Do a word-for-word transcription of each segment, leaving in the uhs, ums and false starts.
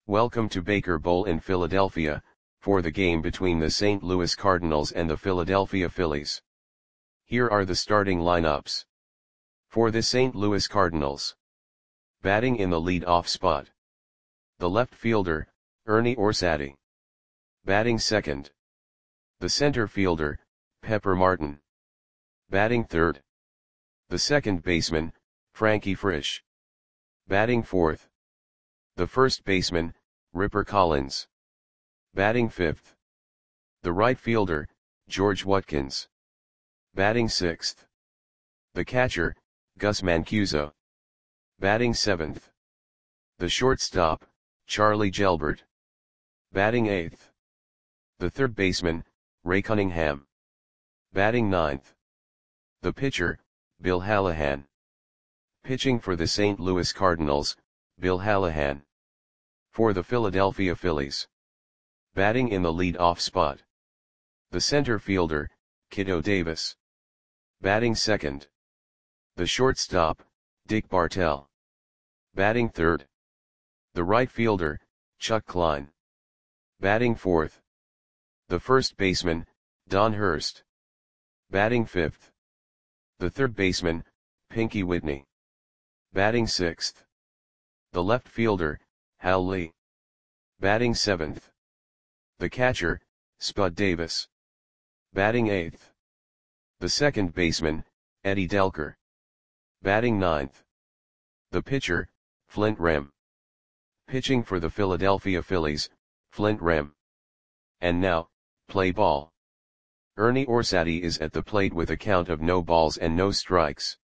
Welcome to Baker Bowl in Philadelphia, for the game between the Saint Louis Cardinals and the Philadelphia Phillies. Here are the starting lineups. For the Saint Louis Cardinals. Batting in the lead-off spot. The left fielder, Ernie Orsatti. Batting second. The center fielder, Pepper Martin. Batting third. The second baseman, Frankie Frisch. Batting fourth. The first baseman, Ripper Collins. Batting fifth. The right fielder, George Watkins. Batting sixth. The catcher, Gus Mancuso. Batting seventh. The shortstop, Charlie Gelbert. Batting eighth. The third baseman, Ray Cunningham. Batting ninth. The pitcher, Bill Hallahan. Pitching for the Saint Louis Cardinals, Bill Hallahan. For the Philadelphia Phillies. Batting in the lead-off spot. The center fielder, Kiddo Davis. Batting second. The shortstop, Dick Bartell. Batting third. The right fielder, Chuck Klein. Batting fourth. The first baseman, Don Hurst. Batting fifth. The third baseman, Pinky Whitney. Batting sixth. The left fielder, Hal Lee. Batting seventh. The catcher, Spud Davis. Batting eighth. The second baseman, Eddie Delker. Batting ninth. The pitcher, Flint Rem. Pitching for the Philadelphia Phillies, Flint Rem. And now, play ball. Ernie Orsatti is at the plate with a count of no balls and no strikes.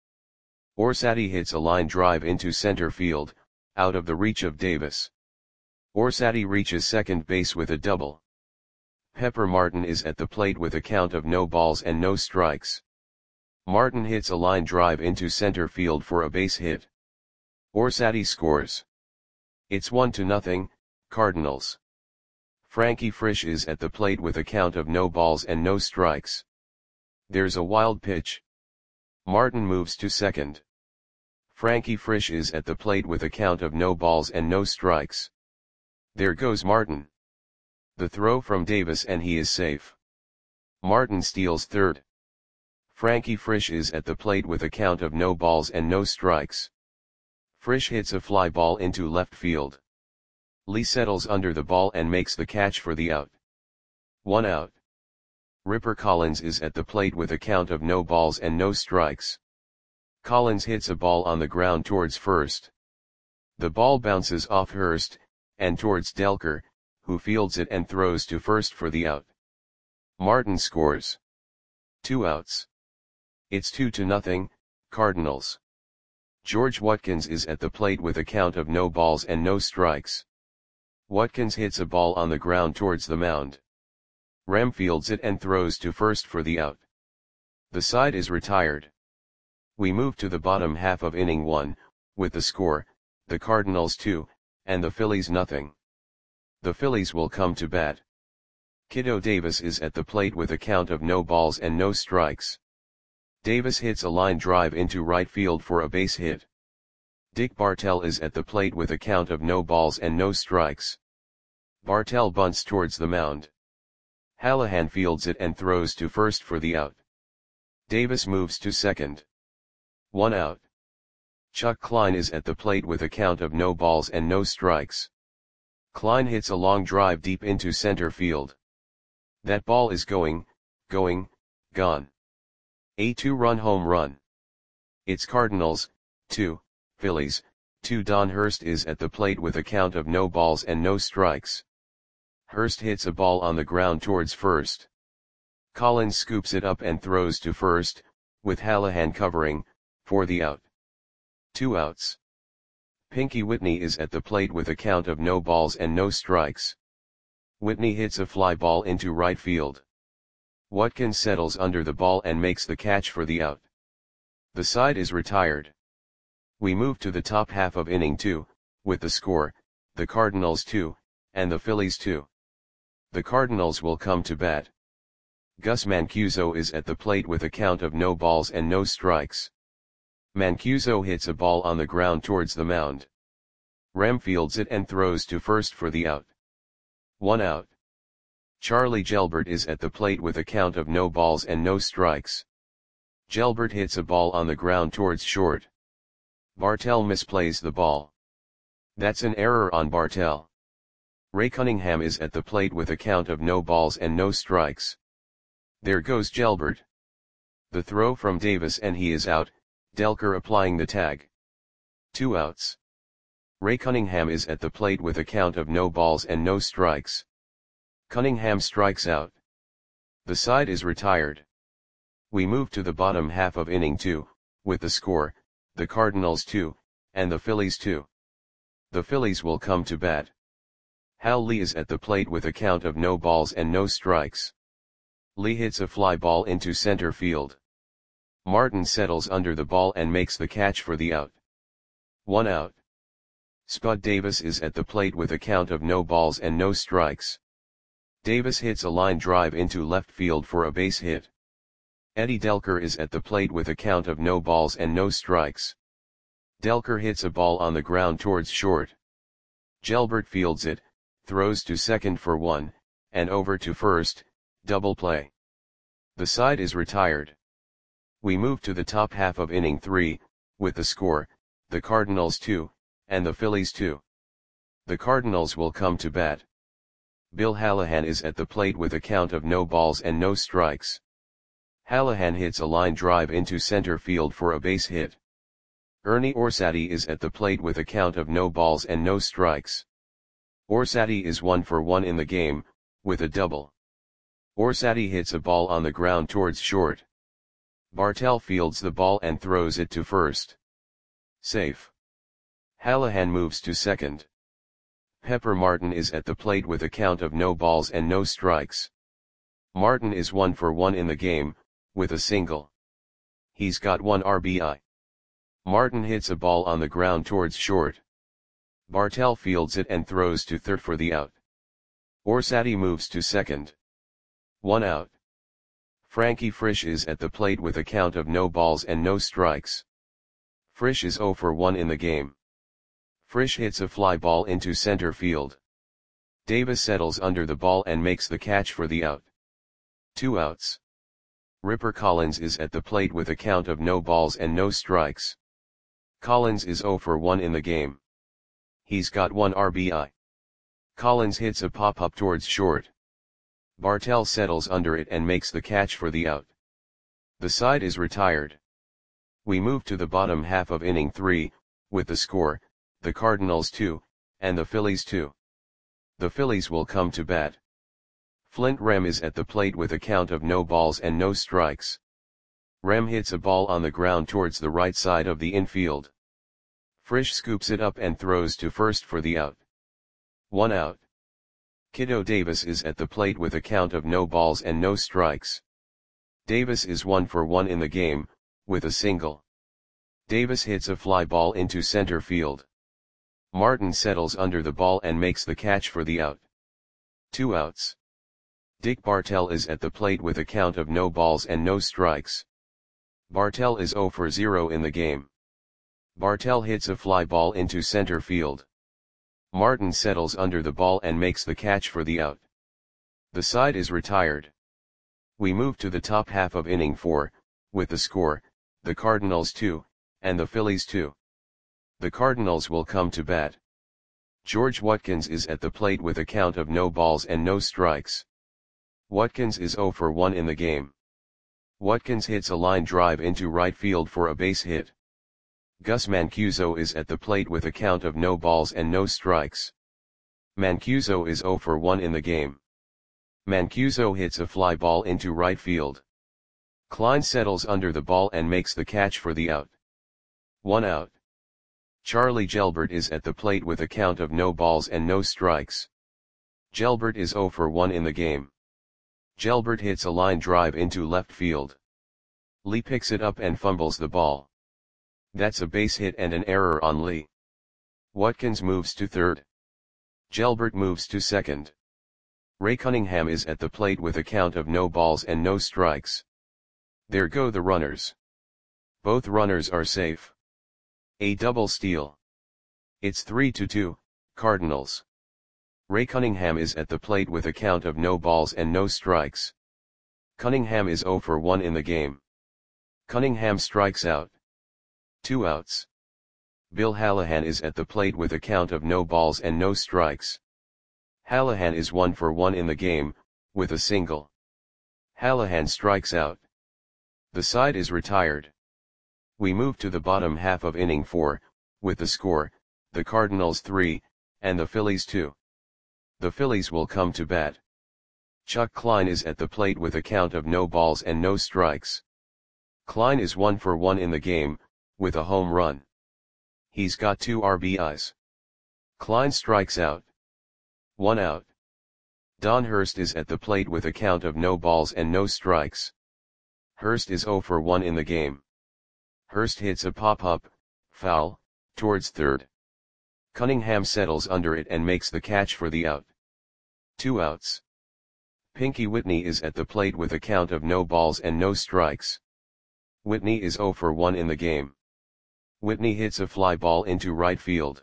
Orsatti hits a line drive into center field, out of the reach of Davis. Orsatti reaches second base with a double. Pepper Martin is at the plate with a count of no balls and no strikes. Martin hits a line drive into center field for a base hit. Orsatti scores. It's one to nothing, Cardinals. Frankie Frisch is at the plate with a count of no balls and no strikes. There's a wild pitch. Martin moves to second. Frankie Frisch is at the plate with a count of no balls and no strikes. There goes Martin. The throw from Davis and he is safe. Martin steals third. Frankie Frisch is at the plate with a count of no balls and no strikes. Frisch hits a fly ball into left field. Lee settles under the ball and makes the catch for the out. One out. Ripper Collins is at the plate with a count of no balls and no strikes. Collins hits a ball on the ground towards first. The ball bounces off Hurst, and towards Delker, who fields it and throws to first for the out. Martin scores. Two outs. It's two to nothing, Cardinals. George Watkins is at the plate with a count of no balls and no strikes. Watkins hits a ball on the ground towards the mound. Rem fields it and throws to first for the out. The side is retired. We move to the bottom half of inning one, with the score, the Cardinals two, and the Phillies nothing. The Phillies will come to bat. Kiddo Davis is at the plate with a count of no balls and no strikes. Davis hits a line drive into right field for a base hit. Dick Bartell is at the plate with a count of no balls and no strikes. Bartell bunts towards the mound. Hallahan fields it and throws to first for the out. Davis moves to second. One out. Chuck Klein is at the plate with a count of no balls and no strikes. Klein hits a long drive deep into center field. That ball is going, going, gone. A two-run home run. It's Cardinals, two, Phillies, two. Don Hurst is at the plate with a count of no balls and no strikes. Hurst hits a ball on the ground towards first. Collins scoops it up and throws to first, with Hallahan covering, for the out. Two outs. Pinky Whitney is at the plate with a count of no balls and no strikes. Whitney hits a fly ball into right field. Watkins settles under the ball and makes the catch for the out. The side is retired. We move to the top half of inning two, with the score, the Cardinals two, and the Phillies two. The Cardinals will come to bat. Gus Mancuso is at the plate with a count of no balls and no strikes. Mancuso hits a ball on the ground towards the mound. Rem fields it and throws to first for the out. One out. Charlie Gelbert is at the plate with a count of no balls and no strikes. Gelbert hits a ball on the ground towards short. Bartell misplays the ball. That's an error on Bartell. Ray Cunningham is at the plate with a count of no balls and no strikes. There goes Gelbert. The throw from Davis and he is out, Delker applying the tag. Two outs. Ray Cunningham is at the plate with a count of no balls and no strikes. Cunningham strikes out. The side is retired. We move to the bottom half of inning two, with the score, the Cardinals two, and the Phillies two. The Phillies will come to bat. Hal Lee is at the plate with a count of no balls and no strikes. Lee hits a fly ball into center field. Martin settles under the ball and makes the catch for the out. One out. Spud Davis is at the plate with a count of no balls and no strikes. Davis hits a line drive into left field for a base hit. Eddie Delker is at the plate with a count of no balls and no strikes. Delker hits a ball on the ground towards short. Gelbert fields it, throws to second for one, and over to first, double play. The side is retired. We move to the top half of inning three, with the score, the Cardinals two, and the Phillies two. The Cardinals will come to bat. Bill Hallahan is at the plate with a count of no balls and no strikes. Hallahan hits a line drive into center field for a base hit. Ernie Orsatti is at the plate with a count of no balls and no strikes. Orsatti is one for one in the game, with a double. Orsatti hits a ball on the ground towards short. Bartell fields the ball and throws it to first. Safe. Hallahan moves to second. Pepper Martin is at the plate with a count of no balls and no strikes. Martin is one for one in the game, with a single. He's got one R B I. Martin hits a ball on the ground towards short. Bartell fields it and throws to third for the out. Orsatti moves to second. One out. Frankie Frisch is at the plate with a count of no balls and no strikes. Frisch is zero for one in the game. Frisch hits a fly ball into center field. Davis settles under the ball and makes the catch for the out. Two outs. Ripper Collins is at the plate with a count of no balls and no strikes. Collins is zero for one in the game. He's got one R B I. Collins hits a pop-up towards short. Bartell settles under it and makes the catch for the out. The side is retired. We move to the bottom half of inning three, with the score, the Cardinals two, and the Phillies two. The Phillies will come to bat. Flint Rem is at the plate with a count of no balls and no strikes. Rem hits a ball on the ground towards the right side of the infield. Frisch scoops it up and throws to first for the out. One out. Kiddo Davis is at the plate with a count of no balls and no strikes. Davis is one for one in the game, with a single. Davis hits a fly ball into center field. Martin settles under the ball and makes the catch for the out. Two outs. Dick Bartell is at the plate with a count of no balls and no strikes. Bartell is zero for zero in the game. Bartell hits a fly ball into center field. Martin settles under the ball and makes the catch for the out. The side is retired. We move to the top half of inning four, with the score, the Cardinals two, and the Phillies two. The Cardinals will come to bat. George Watkins is at the plate with a count of no balls and no strikes. Watkins is zero for one in the game. Watkins hits a line drive into right field for a base hit. Gus Mancuso is at the plate with a count of no balls and no strikes. Mancuso is zero for one in the game. Mancuso hits a fly ball into right field. Klein settles under the ball and makes the catch for the out. One out. Charlie Gelbert is at the plate with a count of no balls and no strikes. Gelbert is zero for one in the game. Gelbert hits a line drive into left field. Lee picks it up and fumbles the ball. That's a base hit and an error on Lee. Watkins moves to third. Gelbert moves to second. Ray Cunningham is at the plate with a count of no balls and no strikes. There go the runners. Both runners are safe. A double steal. It's three to two, Cardinals. Ray Cunningham is at the plate with a count of no balls and no strikes. Cunningham is zero for one in the game. Cunningham strikes out. Two outs. Bill Hallahan is at the plate with a count of no balls and no strikes. Hallahan is one for one in the game, with a single. Hallahan strikes out. The side is retired. We move to the bottom half of inning four, with the score, the Cardinals three, and the Phillies two. The Phillies will come to bat. Chuck Klein is at the plate with a count of no balls and no strikes. Klein is one for one in the game, with a home run. He's got two R B Is. Klein strikes out. One out. Don Hurst is at the plate with a count of no balls and no strikes. Hurst is zero for one in the game. Hurst hits a pop-up, foul, towards third. Cunningham settles under it and makes the catch for the out. Two outs. Pinky Whitney is at the plate with a count of no balls and no strikes. Whitney is zero for one in the game. Whitney hits a fly ball into right field.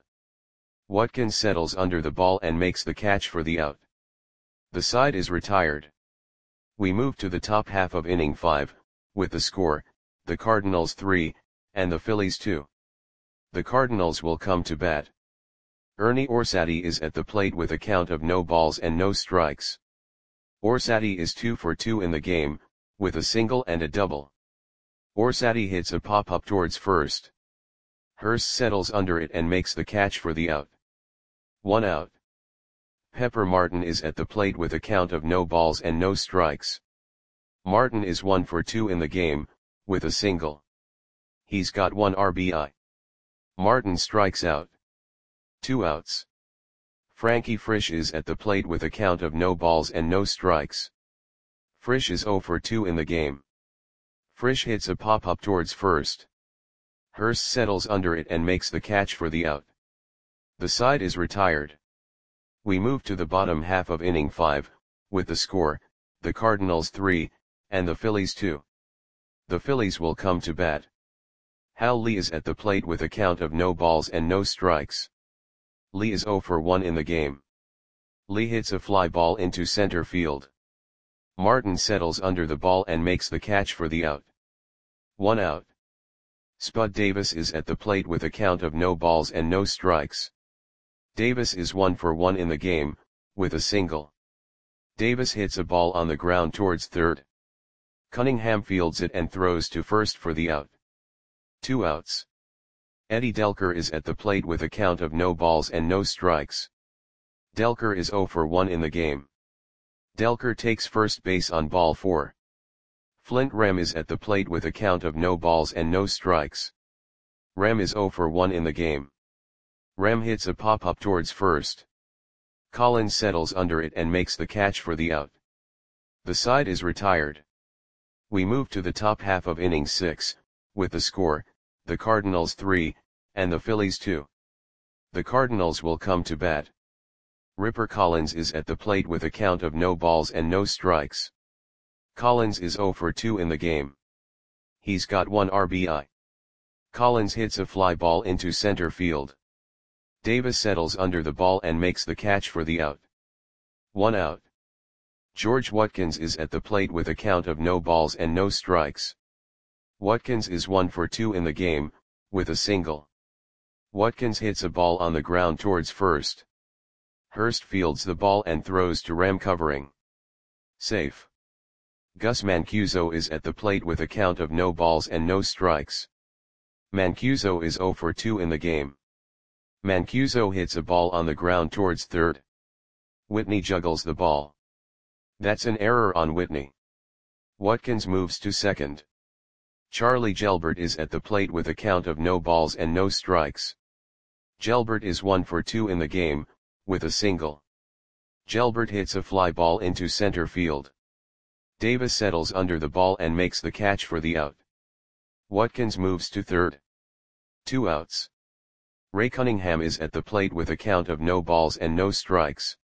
Watkins settles under the ball and makes the catch for the out. The side is retired. We move to the top half of inning five, with the score, the Cardinals three, and the Phillies two. The Cardinals will come to bat. Ernie Orsatti is at the plate with a count of no balls and no strikes. Orsatti is two for two in the game, with a single and a double. Orsatti hits a pop-up towards first. Hurst settles under it and makes the catch for the out. One out. Pepper Martin is at the plate with a count of no balls and no strikes. Martin is one for two in the game, with a single. He's got one R B I. Martin strikes out. Two outs. Frankie Frisch is at the plate with a count of no balls and no strikes. Frisch is zero for two in the game. Frisch hits a pop-up towards first. Hurst settles under it and makes the catch for the out. The side is retired. We move to the bottom half of inning five, with the score, the Cardinals three, and the Phillies two. The Phillies will come to bat. Hal Lee is at the plate with a count of no balls and no strikes. Lee is zero for one in the game. Lee hits a fly ball into center field. Martin settles under the ball and makes the catch for the out. One out. Spud Davis is at the plate with a count of no balls and no strikes. Davis is one for one in the game, with a single. Davis hits a ball on the ground towards third. Cunningham fields it and throws to first for the out. Two outs. Eddie Delker is at the plate with a count of no balls and no strikes. Delker is zero for one in the game. Delker takes first base on ball four. Flint Rem is at the plate with a count of no balls and no strikes. Rem is zero for one in the game. Rem hits a pop-up towards first. Collins settles under it and makes the catch for the out. The side is retired. We move to the top half of inning six, with the score, the Cardinals three, and the Phillies two. The Cardinals will come to bat. Ripper Collins is at the plate with a count of no balls and no strikes. Collins is zero for two in the game. He's got one R B I. Collins hits a fly ball into center field. Davis settles under the ball and makes the catch for the out. One out. George Watkins is at the plate with a count of no balls and no strikes. Watkins is one for two in the game, with a single. Watkins hits a ball on the ground towards first. Hurst fields the ball and throws to Rem covering. Safe. Gus Mancuso is at the plate with a count of no balls and no strikes. Mancuso is zero for two in the game. Mancuso hits a ball on the ground towards third. Whitney juggles the ball. That's an error on Whitney. Watkins moves to second. Charlie Gelbert is at the plate with a count of no balls and no strikes. Gelbert is one for two in the game, with a single. Gelbert hits a fly ball into center field. Davis settles under the ball and makes the catch for the out. Watkins moves to third. Two outs. Ray Cunningham is at the plate with a count of no balls and no strikes.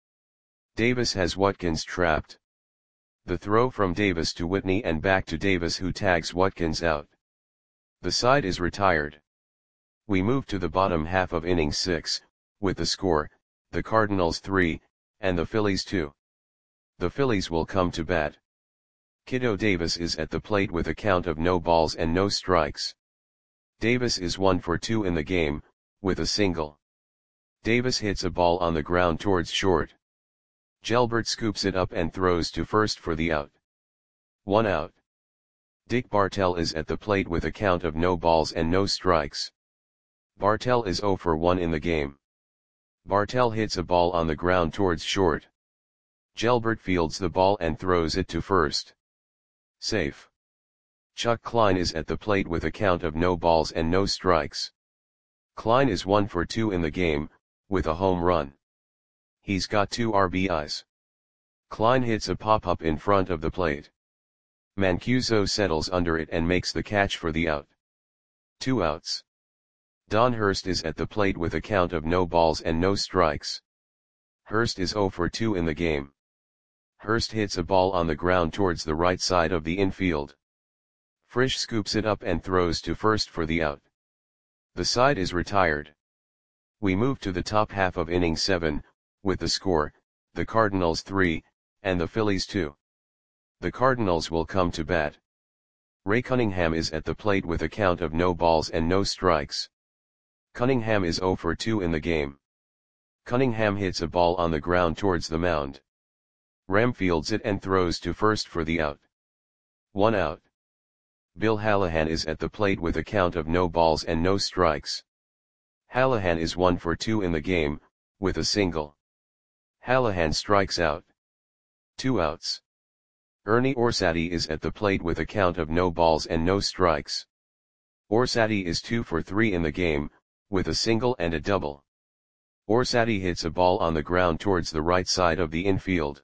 Davis has Watkins trapped. The throw from Davis to Whitney and back to Davis, who tags Watkins out. The side is retired. We move to the bottom half of inning six, with the score, the Cardinals three, and the Phillies two. The Phillies will come to bat. Kiddo Davis is at the plate with a count of no balls and no strikes. Davis is one for two in the game, with a single. Davis hits a ball on the ground towards short. Gelbert scoops it up and throws to first for the out. One out. Dick Bartell is at the plate with a count of no balls and no strikes. Bartell is zero for one in the game. Bartell hits a ball on the ground towards short. Gelbert fields the ball and throws it to first. Safe. Chuck Klein is at the plate with a count of no balls and no strikes. Klein is one for two in the game, with a home run. He's got two R B Is. Klein hits a pop-up in front of the plate. Mancuso settles under it and makes the catch for the out. Two outs. Don Hurst is at the plate with a count of no balls and no strikes. Hurst is zero for two in the game. Hurst hits a ball on the ground towards the right side of the infield. Frisch scoops it up and throws to first for the out. The side is retired. We move to the top half of inning seven, with the score, the Cardinals three, and the Phillies two. The Cardinals will come to bat. Ray Cunningham is at the plate with a count of no balls and no strikes. Cunningham is zero for two in the game. Cunningham hits a ball on the ground towards the mound. Ram fields it and throws to first for the out. One out. Bill Hallahan is at the plate with a count of no balls and no strikes. Hallahan is one for two in the game, with a single. Hallahan strikes out. Two outs. Ernie Orsatti is at the plate with a count of no balls and no strikes. Orsatti is two for three in the game, with a single and a double. Orsatti hits a ball on the ground towards the right side of the infield.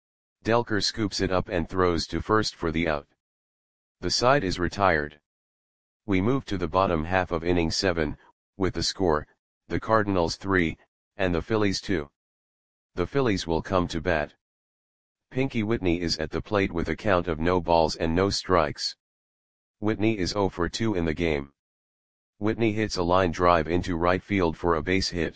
Delker scoops it up and throws to first for the out. The side is retired. We move to the bottom half of inning seven, with the score, the Cardinals three, and the Phillies two. The Phillies will come to bat. Pinky Whitney is at the plate with a count of no balls and no strikes. Whitney is zero for two in the game. Whitney hits a line drive into right field for a base hit.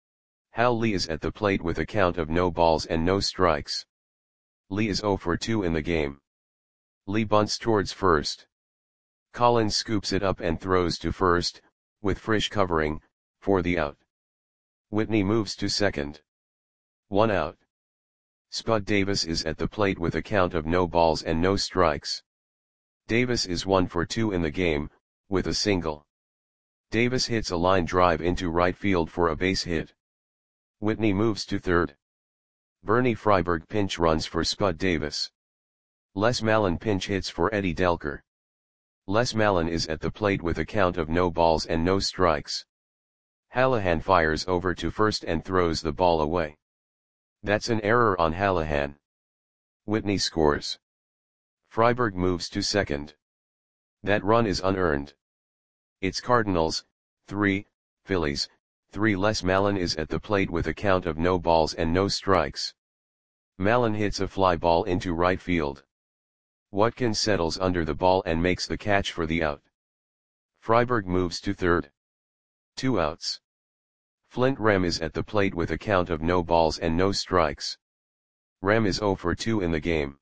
Hal Lee is at the plate with a count of no balls and no strikes. Lee is zero for two in the game. Lee bunts towards first. Collins scoops it up and throws to first, with Frisch covering, for the out. Whitney moves to second. One out. Spud Davis is at the plate with a count of no balls and no strikes. Davis is one for two in the game, with a single. Davis hits a line drive into right field for a base hit. Whitney moves to third. Bernie Freiberg pinch runs for Spud Davis. Les Mallon pinch hits for Eddie Delker. Les Mallon is at the plate with a count of no balls and no strikes. Hallahan fires over to first and throws the ball away. That's an error on Hallahan. Whitney scores. Freiberg moves to second. That run is unearned. It's Cardinals, three, Phillies, three. Les Mallon is at the plate with a count of no balls and no strikes. Mallon hits a fly ball into right field. Watkins settles under the ball and makes the catch for the out. Freiberg moves to third. Two outs. Flint Rem is at the plate with a count of no balls and no strikes. Rem is zero for two in the game.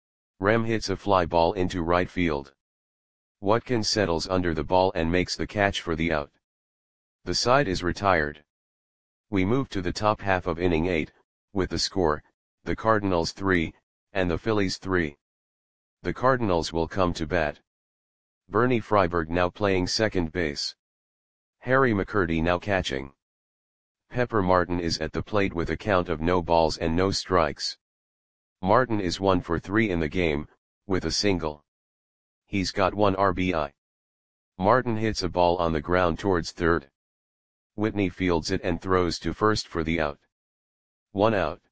Rem hits a fly ball into right field. Watkins settles under the ball and makes the catch for the out. The side is retired. We move to the top half of inning eight, with the score, the Cardinals three, and the Phillies three. The Cardinals will come to bat. Bernie Freiberg now playing second base. Harry McCurdy now catching. Pepper Martin is at the plate with a count of no balls and no strikes. Martin is one for three in the game, with a single. He's got one R B I. Martin hits a ball on the ground towards third. Whitney fields it and throws to first for the out. One out.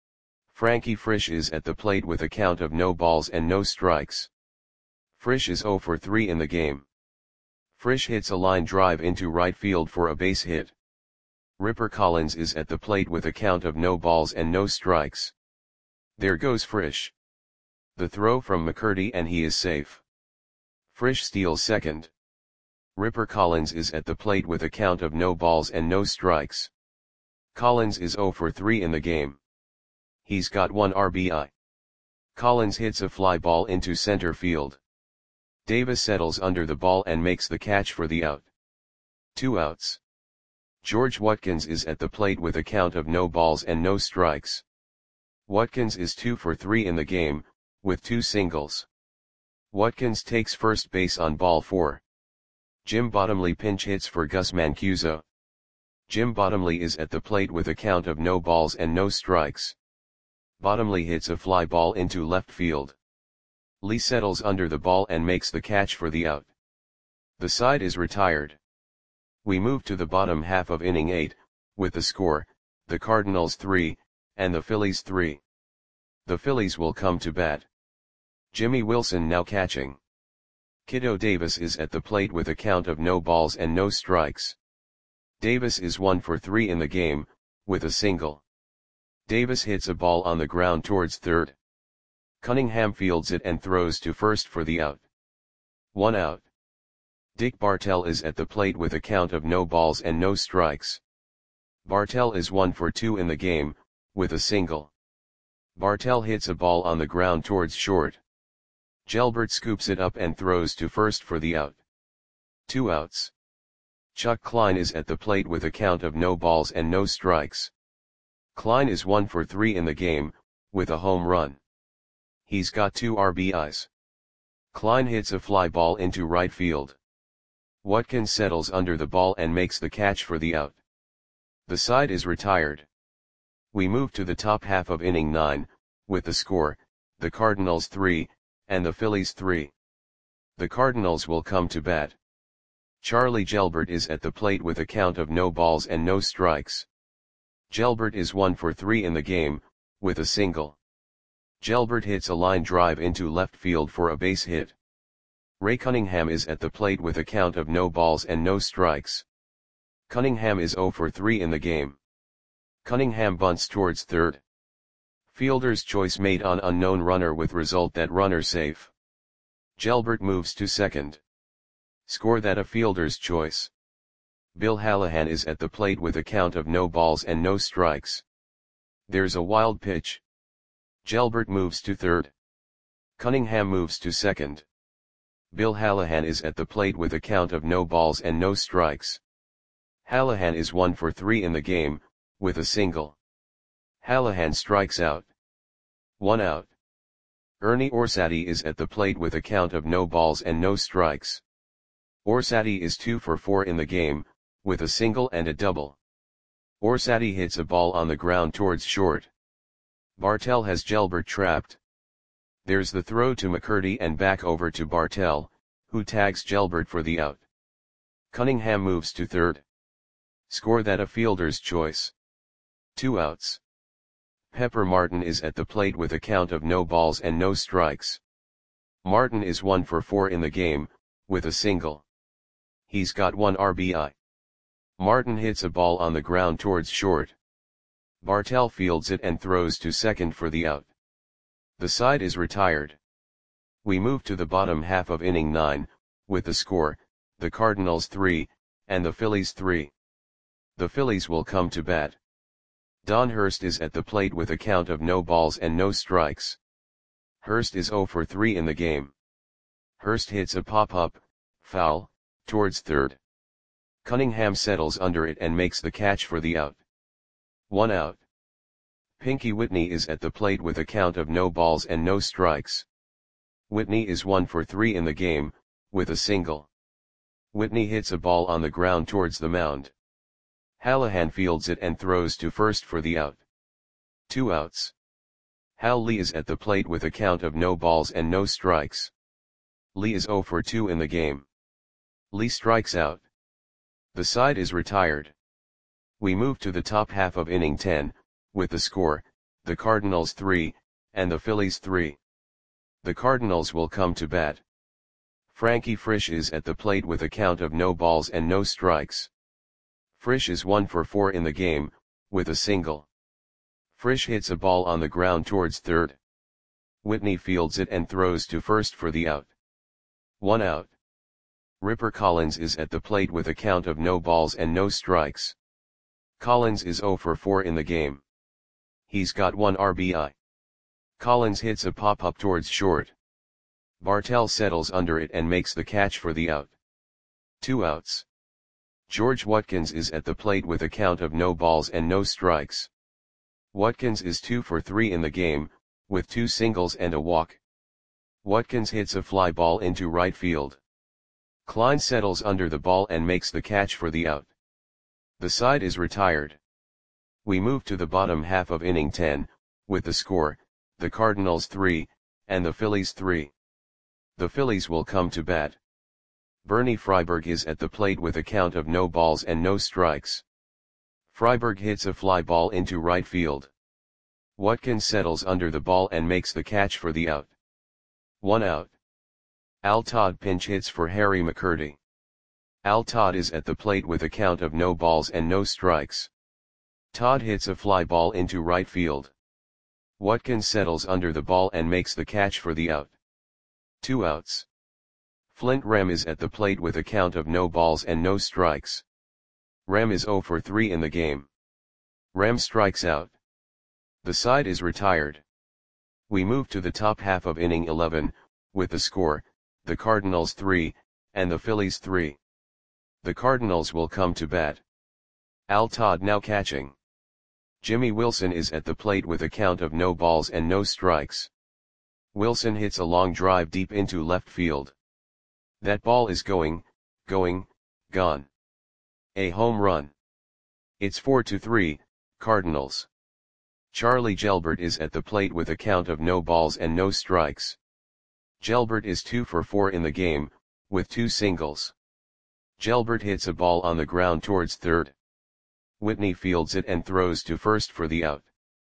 Frankie Frisch is at the plate with a count of no balls and no strikes. Frisch is zero for three in the game. Frisch hits a line drive into right field for a base hit. Ripper Collins is at the plate with a count of no balls and no strikes. There goes Frisch. The throw from McCurdy and he is safe. Frisch steals second. Ripper Collins is at the plate with a count of no balls and no strikes. Collins is zero for three in the game. He's got one R B I. Collins hits a fly ball into center field. Davis settles under the ball and makes the catch for the out. Two outs. George Watkins is at the plate with a count of no balls and no strikes. Watkins is two for three in the game, with two singles. Watkins takes first base on ball four. Jim Bottomley pinch hits for Gus Mancuso. Jim Bottomley is at the plate with a count of no balls and no strikes. Bottomley hits a fly ball into left field. Lee settles under the ball and makes the catch for the out. The side is retired. We move to the bottom half of inning eight, with the score, the Cardinals three, and the Phillies three. The Phillies will come to bat. Jimmy Wilson now catching. Kiddo Davis is at the plate with a count of no balls and no strikes. Davis is one for three in the game, with a single. Davis hits a ball on the ground towards third. Cunningham fields it and throws to first for the out. One out. Dick Bartell is at the plate with a count of no balls and no strikes. Bartell is one for two in the game, with a single. Bartell hits a ball on the ground towards short. Gelbert scoops it up and throws to first for the out. Two outs. Chuck Klein is at the plate with a count of no balls and no strikes. Klein is one for three in the game, with a home run. He's got two R B Is. Klein hits a fly ball into right field. Watkins settles under the ball and makes the catch for the out. The side is retired. We move to the top half of inning nine, with the score, the Cardinals three, and the Phillies three. The Cardinals will come to bat. Charlie Gelbert is at the plate with a count of no balls and no strikes. Gelbert is one for three in the game, with a single. Gelbert hits a line drive into left field for a base hit. Ray Cunningham is at the plate with a count of no balls and no strikes. Cunningham is zero for three in the game. Cunningham bunts towards third. Fielder's choice made on unknown runner with result that runner safe. Gelbert moves to second. Score that a fielder's choice. Bill Hallahan is at the plate with a count of no balls and no strikes. There's a wild pitch. Gelbert moves to third. Cunningham moves to second. Bill Hallahan is at the plate with a count of no balls and no strikes. Hallahan is one for three in the game, with a single. Hallahan strikes out. One out. Ernie Orsatti is at the plate with a count of no balls and no strikes. Orsatti is two for four in the game, with a single and a double. Orsatti hits a ball on the ground towards short. Bartell has Gelbert trapped. There's the throw to McCurdy and back over to Bartell, who tags Gelbert for the out. Cunningham moves to third. Score that a fielder's choice. Two outs. Pepper Martin is at the plate with a count of no balls and no strikes. Martin is one for four in the game, with a single. He's got one R B I. Martin hits a ball on the ground towards short. Bartell fields it and throws to second for the out. The side is retired. We move to the bottom half of inning nine, with the score, the Cardinals three, and the Phillies three. The Phillies will come to bat. Don Hurst is at the plate with a count of no balls and no strikes. Hurst is zero for three in the game. Hurst hits a pop-up, foul, towards third. Cunningham settles under it and makes the catch for the out. One out. Pinky Whitney is at the plate with a count of no balls and no strikes. Whitney is one for three in the game, with a single. Whitney hits a ball on the ground towards the mound. Hallahan fields it and throws to first for the out. Two outs. Hal Lee is at the plate with a count of no balls and no strikes. Lee is zero for two in the game. Lee strikes out. The side is retired. We move to the top half of inning ten, with the score, the Cardinals three, and the Phillies three. The Cardinals will come to bat. Frankie Frisch is at the plate with a count of no balls and no strikes. Frisch is one for four in the game, with a single. Frisch hits a ball on the ground towards third. Whitney fields it and throws to first for the out. One out. Ripper Collins is at the plate with a count of no balls and no strikes. Collins is zero for four in the game. He's got one R B I. Collins hits a pop-up towards short. Bartell settles under it and makes the catch for the out. Two outs. George Watkins is at the plate with a count of no balls and no strikes. Watkins is two for three in the game, with two singles and a walk. Watkins hits a fly ball into right field. Klein settles under the ball and makes the catch for the out. The side is retired. We move to the bottom half of inning ten, with the score, the Cardinals three, and the Phillies three. The Phillies will come to bat. Bernie Freiberg is at the plate with a count of no balls and no strikes. Freiberg hits a fly ball into right field. Watkins settles under the ball and makes the catch for the out. One out. Al Todd pinch hits for Harry McCurdy. Al Todd is at the plate with a count of no balls and no strikes. Todd hits a fly ball into right field. Watkins settles under the ball and makes the catch for the out. Two outs. Flint Rem is at the plate with a count of no balls and no strikes. Rem is zero for three in the game. Rem strikes out. The side is retired. We move to the top half of inning eleven, with the score, the Cardinals three, and the Phillies three. The Cardinals will come to bat. Al Todd now catching. Jimmy Wilson is at the plate with a count of no balls and no strikes. Wilson hits a long drive deep into left field. That ball is going, going, gone. A home run. It's four to three, Cardinals. Charlie Gelbert is at the plate with a count of no balls and no strikes. Gelbert is two for four in the game, with two singles. Gelbert hits a ball on the ground towards third. Whitney fields it and throws to first for the out.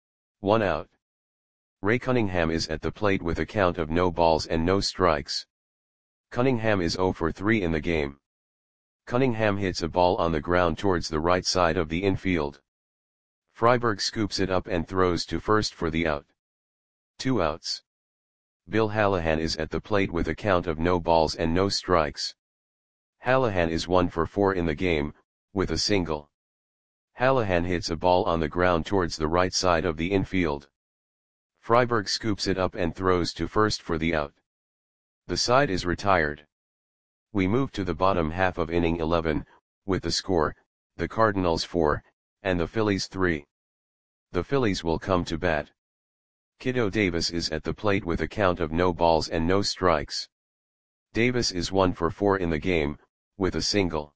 One out. Ray Cunningham is at the plate with a count of no balls and no strikes. Cunningham is zero for three in the game. Cunningham hits a ball on the ground towards the right side of the infield. Freiberg scoops it up and throws to first for the out. Two outs. Bill Hallahan is at the plate with a count of no balls and no strikes. Hallahan is one for four in the game, with a single. Hallahan hits a ball on the ground towards the right side of the infield. Freiberg scoops it up and throws to first for the out. The side is retired. We move to the bottom half of inning eleven, with the score, the Cardinals four, and the Phillies three. The Phillies will come to bat. Kiddo Davis is at the plate with a count of no balls and no strikes. Davis is one for four in the game, with a single.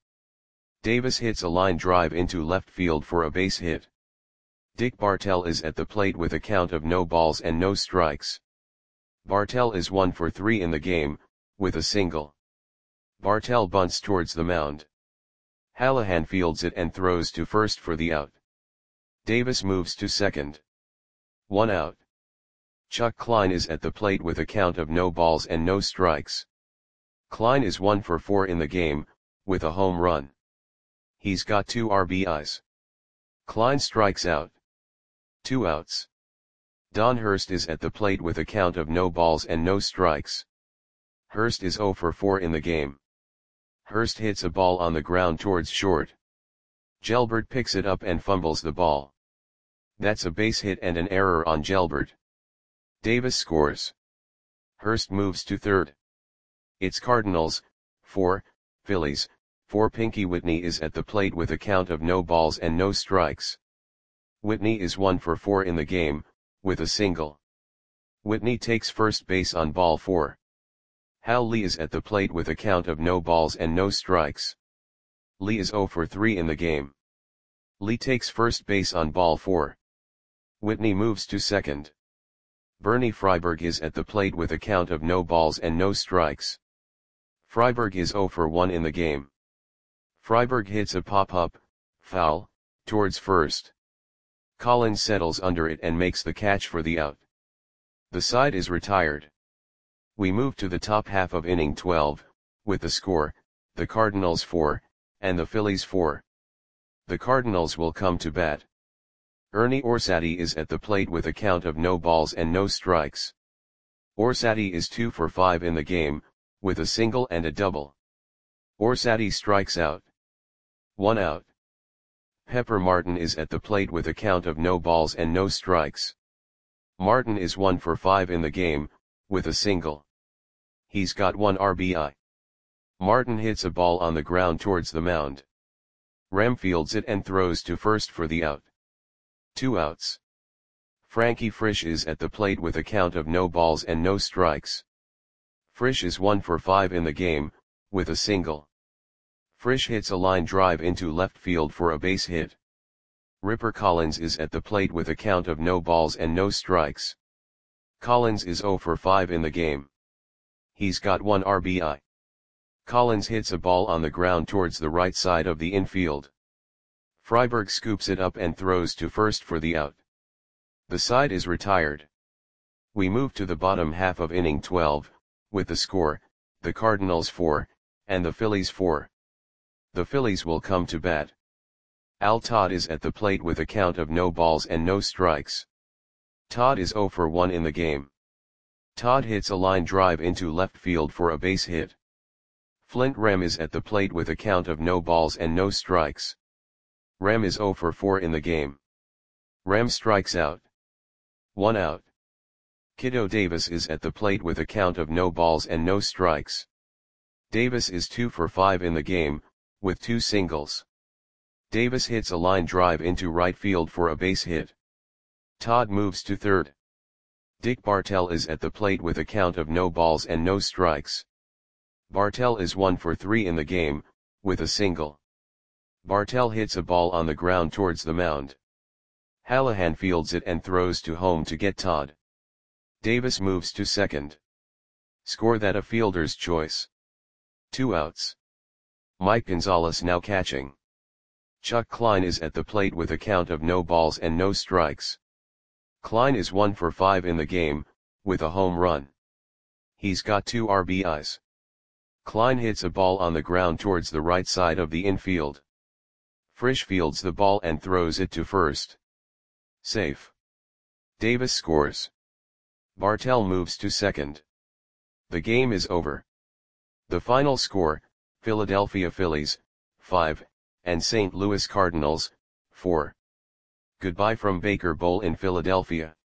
Davis hits a line drive into left field for a base hit. Dick Bartell is at the plate with a count of no balls and no strikes. Bartell is one for three in the game, with a single. Bartell bunts towards the mound. Hallahan fields it and throws to first for the out. Davis moves to second. One out. Chuck Klein is at the plate with a count of no balls and no strikes. Klein is one for four in the game, with a home run. He's got two R B Is. Klein strikes out. Two outs. Don Hurst is at the plate with a count of no balls and no strikes. Hurst is zero for four in the game. Hurst hits a ball on the ground towards short. Gelbert picks it up and fumbles the ball. That's a base hit and an error on Gelbert. Davis scores. Hurst moves to third. It's Cardinals, four, Phillies, four. Pinky Whitney is at the plate with a count of no balls and no strikes. Whitney is one for four in the game, with a single. Whitney takes first base on ball four. Hal Lee is at the plate with a count of no balls and no strikes. Lee is zero for three in the game. Lee takes first base on ball four. Whitney moves to second. Bernie Freiberg is at the plate with a count of no balls and no strikes. Freiberg is zero for one in the game. Freiberg hits a pop-up, foul, towards first. Collins settles under it and makes the catch for the out. The side is retired. We move to the top half of inning twelve, with the score, the Cardinals four, and the Phillies four. The Cardinals will come to bat. Ernie Orsatti is at the plate with a count of no balls and no strikes. Orsatti is two for five in the game, with a single and a double. Orsatti strikes out. One out. Pepper Martin is at the plate with a count of no balls and no strikes. Martin is one for five in the game, with a single. He's got one R B I. Martin hits a ball on the ground towards the mound. Rem fields it and throws to first for the out. Two outs. Frankie Frisch is at the plate with a count of no balls and no strikes. Frisch is one for five in the game, with a single. Frisch hits a line drive into left field for a base hit. Ripper Collins is at the plate with a count of no balls and no strikes. Collins is zero for five in the game. He's got one R B I. Collins hits a ball on the ground towards the right side of the infield. Freiberg scoops it up and throws to first for the out. The side is retired. We move to the bottom half of inning twelve, with the score, the Cardinals four, and the Phillies four. The Phillies will come to bat. Al Todd is at the plate with a count of no balls and no strikes. Todd is zero for one in the game. Todd hits a line drive into left field for a base hit. Flint Rem is at the plate with a count of no balls and no strikes. Rem is zero for four in the game. Rem strikes out. One out. Kiddo Davis is at the plate with a count of no balls and no strikes. Davis is two for five in the game, with two singles. Davis hits a line drive into right field for a base hit. Todd moves to third. Dick Bartell is at the plate with a count of no balls and no strikes. Bartell is one for three in the game, with a single. Bartell hits a ball on the ground towards the mound. Hallahan fields it and throws to home to get Todd. Davis moves to second. Score that a fielder's choice. Two outs. Mike Gonzalez now catching. Chuck Klein is at the plate with a count of no balls and no strikes. Klein is one for five in the game, with a home run. He's got two R B Is. Klein hits a ball on the ground towards the right side of the infield. Frisch fields the ball and throws it to first. Safe. Davis scores. Bartell moves to second. The game is over. The final score, Philadelphia Phillies, five, and Saint Louis Cardinals, four. Goodbye from Baker Bowl in Philadelphia.